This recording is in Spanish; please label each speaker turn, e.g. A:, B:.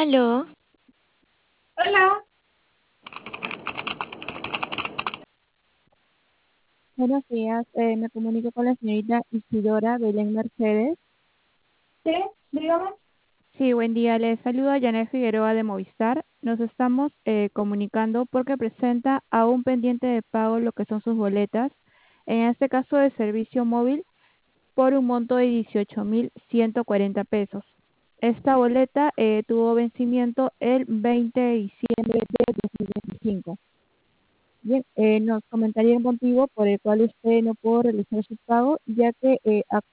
A: Aló,
B: Hola,
C: Buenos días, me comunico con la señorita Isidora Belén Mercedes.
B: sí, dígame.
C: Sí, buen día, le saluda Janet Figueroa de Movistar. Nos estamos comunicando porque presenta aún pendiente de pago lo que son sus boletas, en este caso de servicio móvil, por un monto de 18.140 pesos. Esta boleta tuvo vencimiento el 20 de diciembre de 2025. Bien, nos comentaría el motivo por el cual usted no pudo realizar su pago, ya que